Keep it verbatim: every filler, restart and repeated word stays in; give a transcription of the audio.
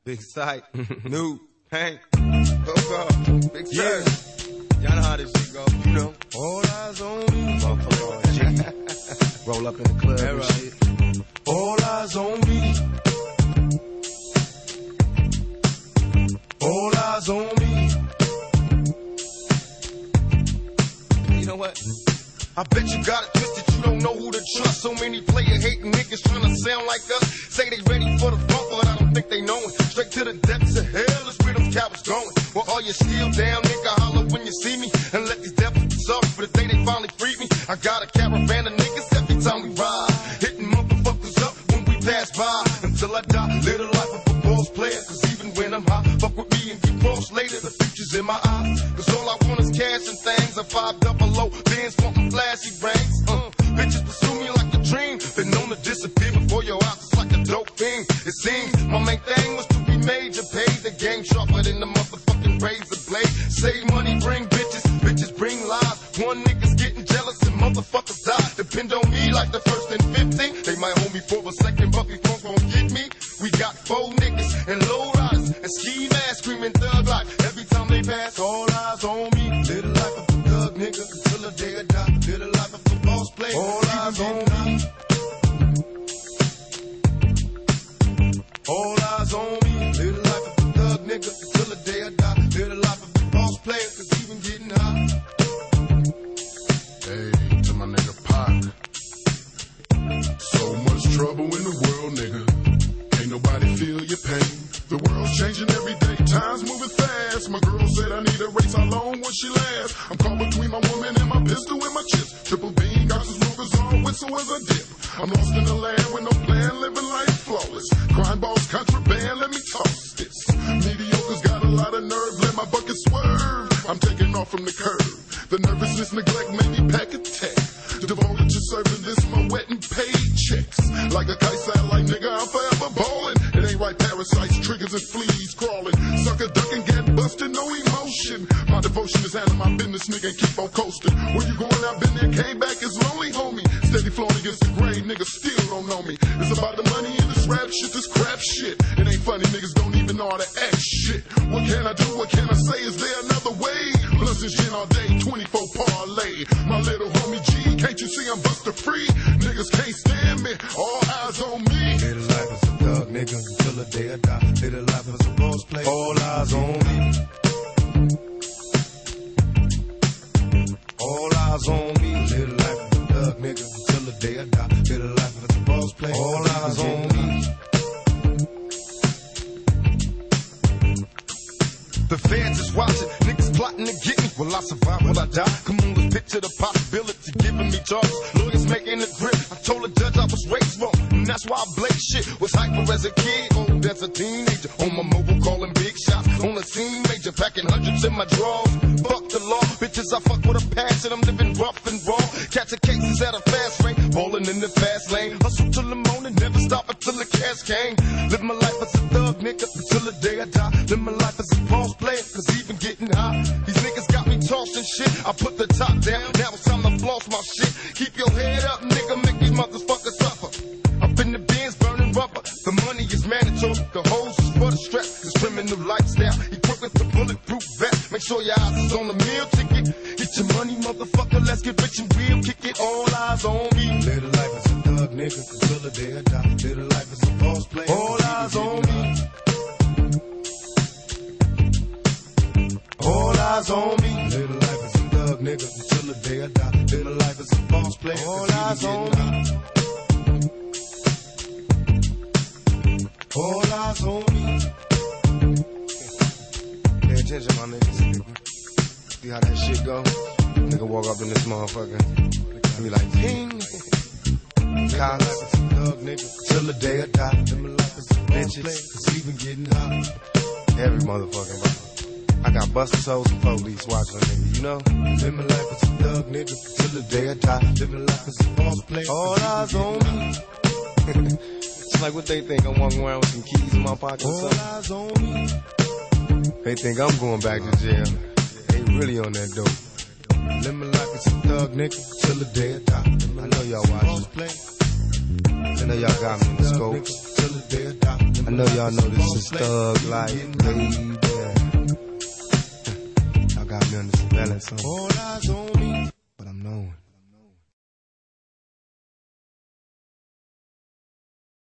Big Sight, New, Hank, Coco, Big yeah. Y'all know how this shit go. You know. All eyes on me. Motherfucker. Roll up in the club and right. shit. All eyes on me. All eyes on me. You know what? I bet you got it twisted, you don't know who to trust. So many player hating niggas trying to sound like us. Say they ready for the bump, but I don't think they know it. Straight to the depths of hell is where them cowards going. Well, all you still down, nigga, holler when you see me. And let these devils be sorry for the day they finally free me. I got a caravan of niggas every time we ride. Hitting motherfuckers up when we pass by. Until I die, live the life of a boss player. Cause even when I'm high, fuck with me and get crossed later. The future's in my eyes. Cause all I want is cash and things. A five double O, bands wanting flashy rings. Uh, bitches pursue me like a dream. Been known to disappear before your eyes. It's like a dope thing. It seems my main thing was to be major. Pay the game sharper than the motherfucking razor blade. Save money, bring bitches. Bitches bring lies. One nigga's getting jealous and motherfuckers die. Depend on me like the first and fifteen. They might hold me for a second, but before gon' get me. We got four niggas and low riders and ski masks screaming thug life. Every time they pass, all eyes on me. Live the life of a thug nigga until the day I die. Live the life of a boss player. All eyes on me. All eyes on me. Live the life of a thug nigga until the day I die. Live the life of a boss player, cause even getting high. Hey, to my nigga Pac. So much trouble in the world, nigga. Ain't nobody feel your pain. The world's changing every day, time's moving fast. My girl said I need a race, how long will she last? I'm caught between my woman and my pistol and my chips. Triple beam, got some smokers on, whistle as I dip. I'm lost in the land with no plan, living life flawless. Crime balls, contraband, let me toss this. Mediocre's got a lot of nerve, let my bucket swerve. I'm taking off from the curb. The nervousness, neglect, made me pack a tech. Devoted to serving this, my wet and paid checks. Like a kite satellite, nigga, I'm forever ballin'. It ain't right, parasites, triggers and fleas crawling. Sucker ducking, get busted, no emotion. My devotion is handling my business, nigga, and keep on coasting. Where you going, I've been there, came back, it's lonely, homie. Steady flowing against the grain, niggas still don't know me. It's about the money and this rap shit, this crap shit. It ain't funny, niggas don't even know how to act shit. What can I do, what can I say, is there another way? Plus this gin all day, twenty-four parlay. My little homie G, can't you see I'm buster free? Niggas can't stand me, all eyes on me. Live the life as a thug nigga until the day I die. Live the life as a boss player, all eyes on me. All eyes on me. Live the life as a thug nigga until the day I die. Live the life as a boss player, all eyes on me. The feds is watching, niggas plotting to get me. Will I survive? Will I die? Come on, let's picture the possibility, giving me charges. Lawyers making the grip. I told the judge I was raised wrong, and that's why I blaze shit. Was hyper as a kid, old as a teenager. On my mobile, calling big shots. On the scene, major, packing hundreds in my drawers. Fuck the law, bitches, I fuck with a passion. I'm living rough and raw. Catching cases at a fast rate, balling in the fast lane. Hustle till the morning, never stop until the cash came. Live my life as a thug, nigga, until the day I die. Live my life as a boss player, cause even getting high. These niggas got me tossing shit. I put the top down, now it's time to floss my shit. Keep your head up, nigga, make these motherfuckers suffer. Up in the bins, burning rubber. The money is mandatory, the hoes is for the strap. This criminal lifestyle, equipped with the bulletproof vest. Make sure your eyes is on the meal ticket. Get your money, motherfucker, let's get rich and real. Kick it, all eyes on me. Live the life as a thug nigga until the day I die. Live the life as a boss player, all eyes on me. All eyes on me. Live the life as a thug nigga until the day I die. Live the life as a boss player, all eyes on me. All eyes on me. Pay attention, my niggas. See how that shit go? Nigga walk up in this motherfucker and be like, ping. Collins, thug nigga till the day I die. Live my life as a bitches, cause even getting hot. Every motherfucking body. I got busted souls and police watching a nigga, you know? Live my life as a thug nigga till the day I die. Live my life as a boss player, all eyes on me. It's like what they think, I'm walking around with some keys in my pocket or something. All eyes on me. They think I'm going back to jail. They really on that dope. Live my life as a thug nigga till the day I die. I know y'all watching. I know y'all got me in the scope. Till the day I die. I know y'all know this is Thug Life, baby. Y'all got me on the spelling song, but I'm knowing.